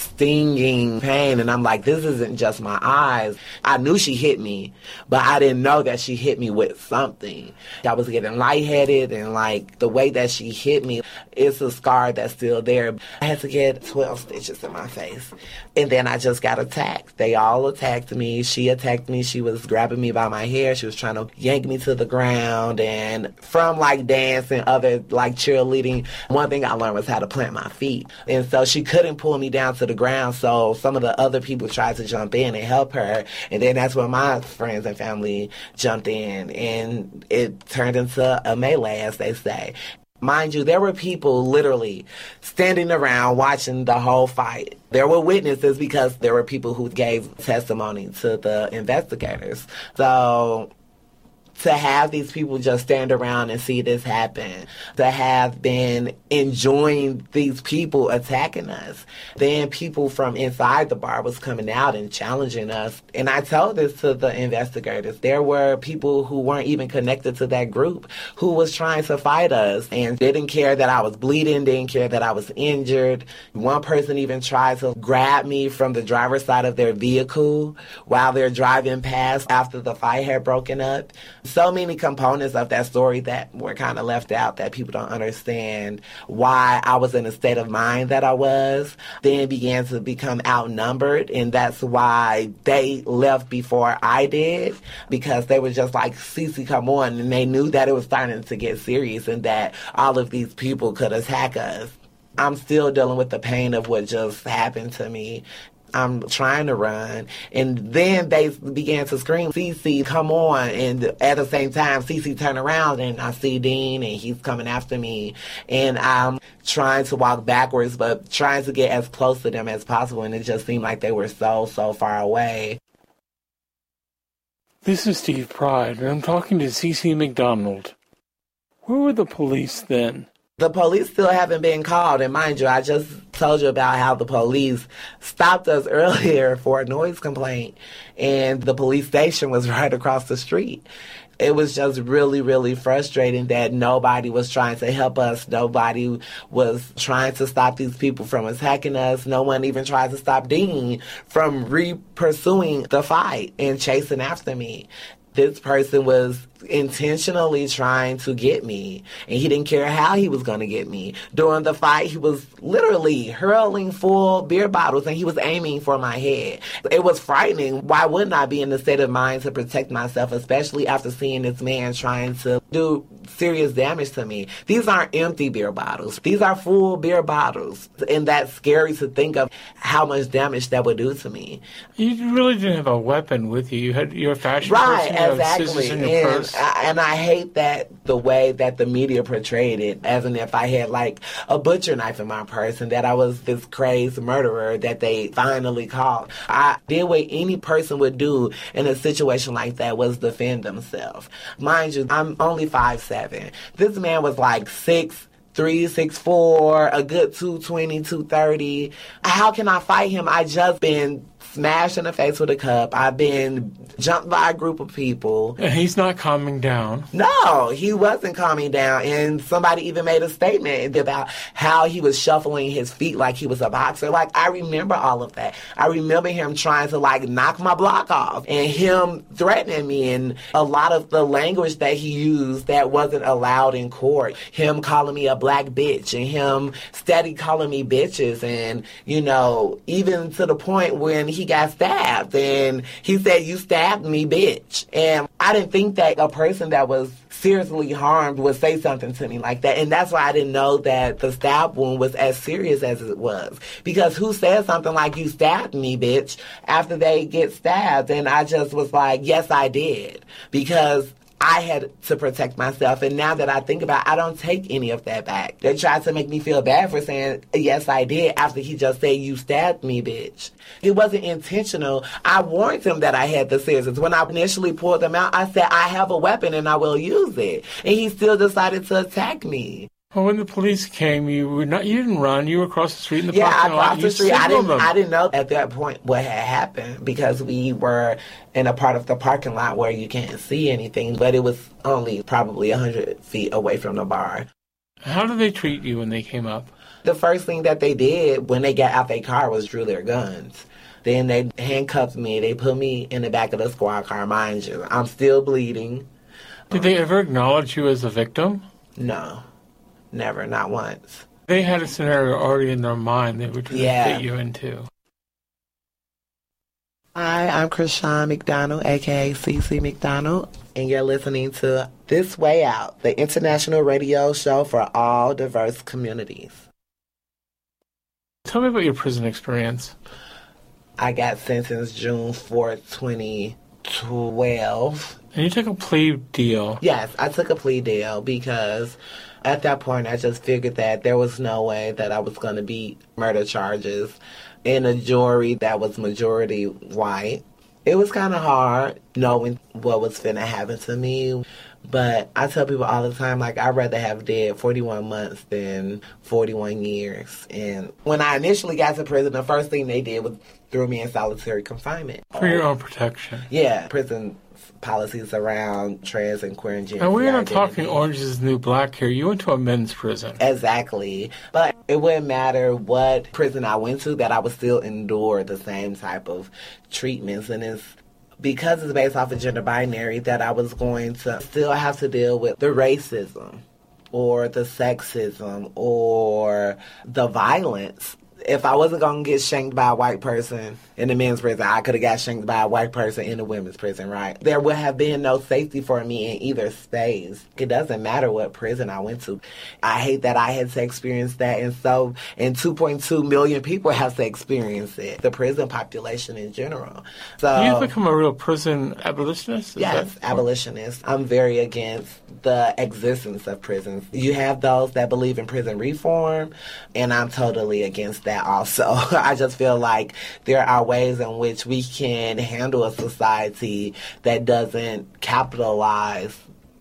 stinging pain. And I'm like, this isn't just my eyes. I knew she hit me, but I didn't know that she hit me with something. I was getting lightheaded, and like the way that she hit me, it's a scar that's still there. I had to get twelve stitches in my face. And then I just got attacked. They all attacked me. She attacked me. She was grabbing me by my hair. She was trying to yank me to the ground. And from like dance and other like cheerleading, one thing I learned was how to plant my feet. And so she couldn't pull me down to the ground. So some of the other people tried to jump in and help her. And then that's when my friends and family jumped in. And it turned into a melee, as they say. Mind you, there were people literally standing around watching the whole fight. There were witnesses because there were people who gave testimony to the investigators. So to have these people just stand around and see this happen, to have been enjoying these people attacking us, then people from inside the bar was coming out and challenging us. And I told this to the investigators. There were people who weren't even connected to that group who was trying to fight us and didn't care that I was bleeding, didn't care that I was injured. One person even tried to grab me from the driver's side of their vehicle while they're driving past after the fight had broken up. So many components of that story that were kind of left out that people don't understand why I was in the state of mind that I was, then began to become outnumbered, and that's why they left before I did, because they were just like, Cece, come on, and they knew that it was starting to get serious and that all of these people could attack us. I'm still dealing with the pain of what just happened to me. I'm trying to run, and then they began to scream, Cece, come on, and at the same time, Cece turned around, and I see Dean, and he's coming after me, and I'm trying to walk backwards, but trying to get as close to them as possible, and it just seemed like they were so, so far away. This is Steve Pride, and I'm talking to Cece McDonald. Where were the police then? The police still haven't been called, and mind you, I just told you about how the police stopped us earlier for a noise complaint, and the police station was right across the street. It was just really, really frustrating that nobody was trying to help us. Nobody was trying to stop these people from attacking us. No one even tried to stop Dean from re-pursuing the fight and chasing after me. This person was intentionally trying to get me, and he didn't care how he was going to get me. During the fight, he was literally hurling full beer bottles, and he was aiming for my head. It was frightening. Why wouldn't I be in the state of mind to protect myself, especially after seeing this man trying to do serious damage to me? These aren't empty beer bottles. These are full beer bottles, and that's scary to think of how much damage that would do to me. You really didn't have a weapon with you. You had your fashion right, person, you exactly. had scissors in your and, purse. I, and I hate that the way that the media portrayed it, as in if I had like a butcher knife in my purse and that I was this crazed murderer that they finally caught. I did what any person would do in a situation like that, was defend themselves. Mind you, I'm only five seven. This man was like six three, six four, a good two twenty, two thirty. How can I fight him? I just been smashed in the face with a cup. I've been jumped by a group of people. And he's not calming down. No, he wasn't calming down. And somebody even made a statement about how he was shuffling his feet like he was a boxer. Like, I remember all of that. I remember him trying to, like, knock my block off and him threatening me, and a lot of the language that he used that wasn't allowed in court. Him calling me a black bitch and him steady calling me bitches, and, you know, even to the point when he got stabbed and he said, "You stabbed me, bitch." And I didn't think that a person that was seriously harmed would say something to me like that. And that's why I didn't know that the stab wound was as serious as it was. Because who says something like, "You stabbed me, bitch," after they get stabbed? And I just was like, yes, I did. Because I had to protect myself. And now that I think about it, I don't take any of that back. They tried to make me feel bad for saying, yes, I did, after he just said, "You stabbed me, bitch." It wasn't intentional. I warned him that I had the scissors. When I initially pulled them out, I said, "I have a weapon and I will use it." And he still decided to attack me. Well, when the police came, you were not. You didn't run. You were across the street in the yeah, parking lot. Yeah, I crossed the street. I didn't. Them. I didn't know at that point what had happened because we were in a part of the parking lot where you can't see anything. But it was only probably a hundred feet away from the bar. How did they treat you when they came up? The first thing that they did when they got out their car was drew their guns. Then they handcuffed me. They put me in the back of the squad car. Mind you, I'm still bleeding. Did um, they ever acknowledge you as a victim? No. Never, not once. They had a scenario already in their mind they were trying yeah. to fit you into. Hi, I'm Krishan McDonald, a k a. Cece McDonald, and you're listening to This Way Out, the international radio show for all diverse communities. Tell me about your prison experience. I got sentenced June fourth, twenty twelve. And you took a plea deal. Yes, I took a plea deal because at that point I just figured that there was no way that I was going to beat murder charges in a jury that was majority white. It was kind of hard knowing what was finna happen to me. But I tell people all the time, like, I'd rather have dead forty-one months than forty-one years. And when I initially got to prison, the first thing they did was throw me in solitary confinement. For your own protection. Yeah, prison policies around trans and queer and gender. And we're not talking Orange is the New Black here. You went to a men's prison. Exactly. But it wouldn't matter what prison I went to, that I would still endure the same type of treatments. And it's because it's based off of gender binary that I was going to still have to deal with the racism or the sexism or the violence. If I wasn't going to get shanked by a white person in the men's prison, I could have got shanked by a white person in the women's prison, right? There would have been no safety for me in either space. It doesn't matter what prison I went to. I hate that I had to experience that, and so, and two point two million people have to experience it, the prison population in general. So you've become a real prison abolitionist? Is yes, that... abolitionist. I'm very against the existence of prisons. You have those that believe in prison reform, and I'm totally against that also. I just feel like there are ways in which we can handle a society that doesn't capitalize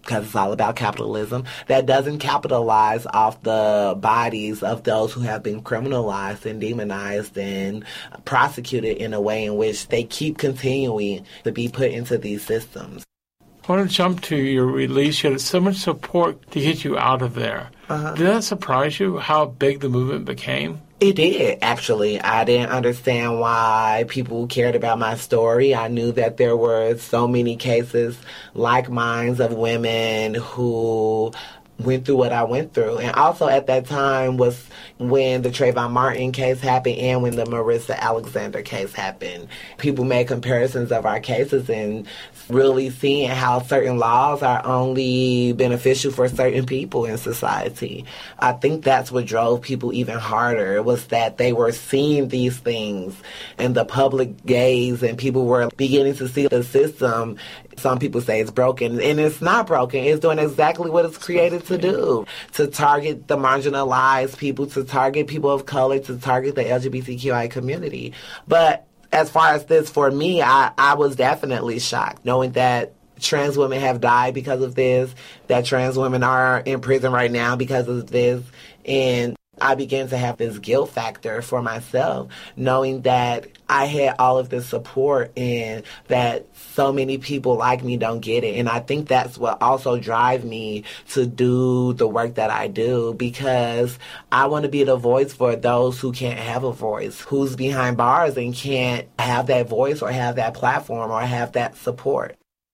because it's all about capitalism, that doesn't capitalize off the bodies of those who have been criminalized and demonized and prosecuted in a way in which they keep continuing to be put into these systems. I want to jump to your release. You had so much support to get you out of there. Uh-huh. Did that surprise you, how big the movement became? It did, actually. I didn't understand why people cared about my story. I knew that there were so many cases like mine of women who went through what I went through. And also at that time was when the Trayvon Martin case happened and when the Marissa Alexander case happened. People made comparisons of our cases and really seeing how certain laws are only beneficial for certain people in society. I think that's what drove people even harder, was that they were seeing these things in the public gaze and people were beginning to see the system. Some people say it's broken, and it's not broken. It's doing exactly what it's created to do, to target the marginalized people, to target people of color, to target the L G B T Q I community. But as far as this, for me, I, I was definitely shocked knowing that trans women have died because of this, that trans women are in prison right now because of this, and I began to have this guilt factor for myself, knowing that I had all of this support and that so many people like me don't get it. And I think that's what also drives me to do the work that I do, because I want to be the voice for those who can't have a voice, who's behind bars and can't have that voice or have that platform or have that support.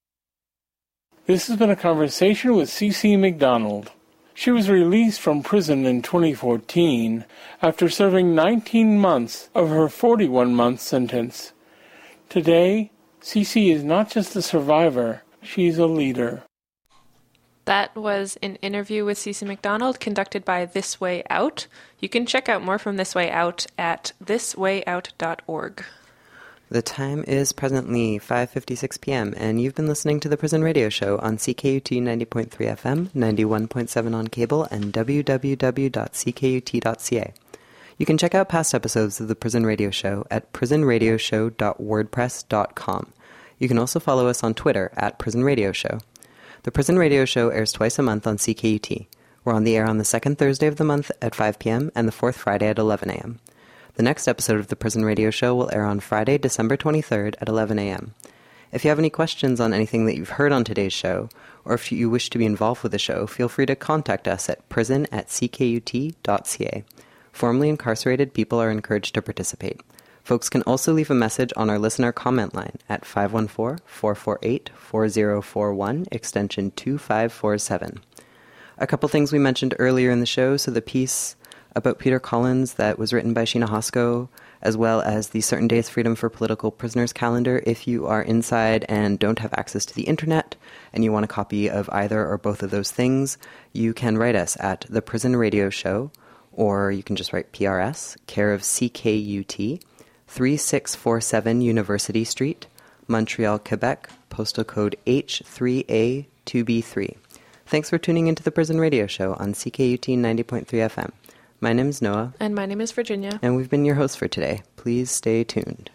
This has been a conversation with CeCe McDonald. She was released from prison in twenty fourteen after serving nineteen months of her forty-one month sentence. Today, CeCe is not just a survivor, she's a leader. That was an interview with CeCe McDonald conducted by This Way Out. You can check out more from This Way Out at this way out dot org. The time is presently five fifty-six p.m., and you've been listening to the Prison Radio Show on C K U T ninety point three F M, ninety-one point seven on cable, and w w w dot c k u t dot c a. You can check out past episodes of the Prison Radio Show at prison radio show dot wordpress dot com. You can also follow us on Twitter at Prison Radio Show. The Prison Radio Show airs twice a month on C K U T. We're on the air on the second Thursday of the month at five p.m. and the fourth Friday at eleven a.m. The next episode of the Prison Radio Show will air on Friday, December twenty-third at eleven a.m. If you have any questions on anything that you've heard on today's show, or if you wish to be involved with the show, feel free to contact us at prison at c k u t dot c a. Formerly incarcerated people are encouraged to participate. Folks can also leave a message on our listener comment line at five one four, four four eight, four zero four one, extension two five four seven. A couple things we mentioned earlier in the show, so the piece about Peter Collins that was written by Sheena Hosko, as well as the Certain Days Freedom for Political Prisoners calendar. If you are inside and don't have access to the internet and you want a copy of either or both of those things, you can write us at The Prison Radio Show, or you can just write P R S, care of C K U T, three six four seven University Street, Montreal, Quebec, postal code H three A two B three. Thanks for tuning into The Prison Radio Show on C K U T ninety point three F M. My name is Noah. And my name is Virginia. And we've been your hosts for today. Please stay tuned.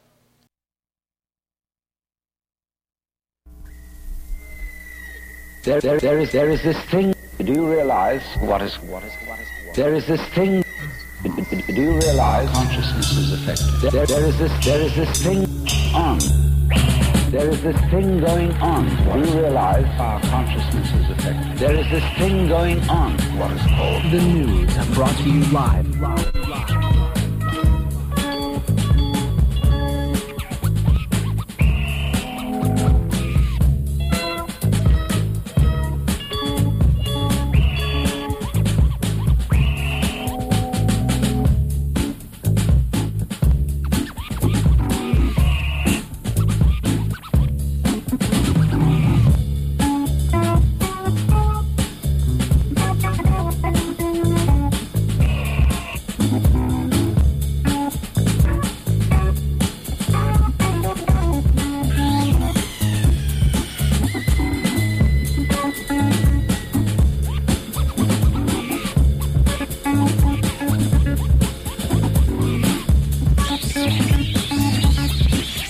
There, there, there is, there is this thing. Do you realize what is, what is, what is, what is? There is this thing. Do you realize consciousness is affected? There, there is this, there is this thing on. There is this thing going on. Do you realize our consciousness is affected? There is this thing going on. What is called the news, brought to you live. live, live.